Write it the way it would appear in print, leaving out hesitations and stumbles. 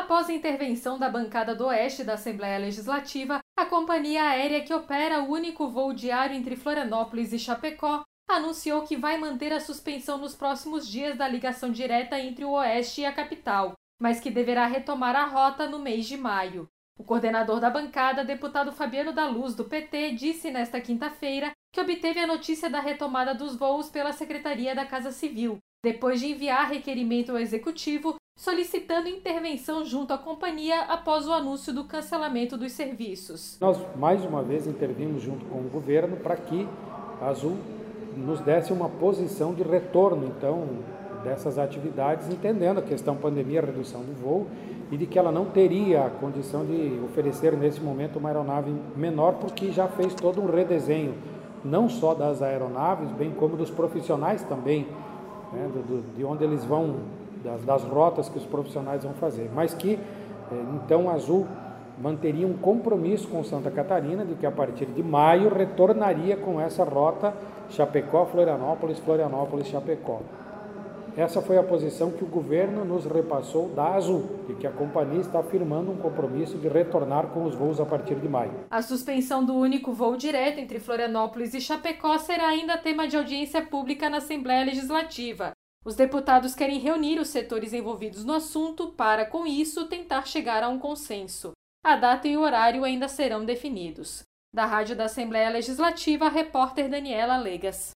Após a intervenção da bancada do Oeste da Assembleia Legislativa, a companhia aérea que opera o único voo diário entre Florianópolis e Chapecó anunciou que vai manter a suspensão nos próximos dias da ligação direta entre o Oeste e a capital, mas que deverá retomar a rota no mês de maio. O coordenador da bancada, deputado Fabiano da Luz, do PT, disse nesta quinta-feira que obteve a notícia da retomada dos voos pela Secretaria da Casa Civil, depois de enviar requerimento ao Executivo solicitando intervenção junto à companhia após o anúncio do cancelamento dos serviços. Nós, mais uma vez, intervimos junto com o governo para que a Azul nos desse uma posição de retorno, então, dessas atividades, entendendo a questão pandemia, redução do voo, e de que ela não teria a condição de oferecer nesse momento uma aeronave menor, porque já fez todo um redesenho, não só das aeronaves, bem como dos profissionais também, né, de onde eles vão, das rotas que os profissionais vão fazer, mas que, então, a Azul manteria um compromisso com Santa Catarina de que a partir de maio retornaria com essa rota Chapecó, Florianópolis, Florianópolis, Chapecó. Essa foi a posição que o governo nos repassou da Azul, e que a companhia está firmando um compromisso de retornar com os voos a partir de maio. A suspensão do único voo direto entre Florianópolis e Chapecó será ainda tema de audiência pública na Assembleia Legislativa. Os deputados querem reunir os setores envolvidos no assunto para, com isso, tentar chegar a um consenso. A data e o horário ainda serão definidos. Da Rádio da Assembleia Legislativa, a repórter Daniela Legas.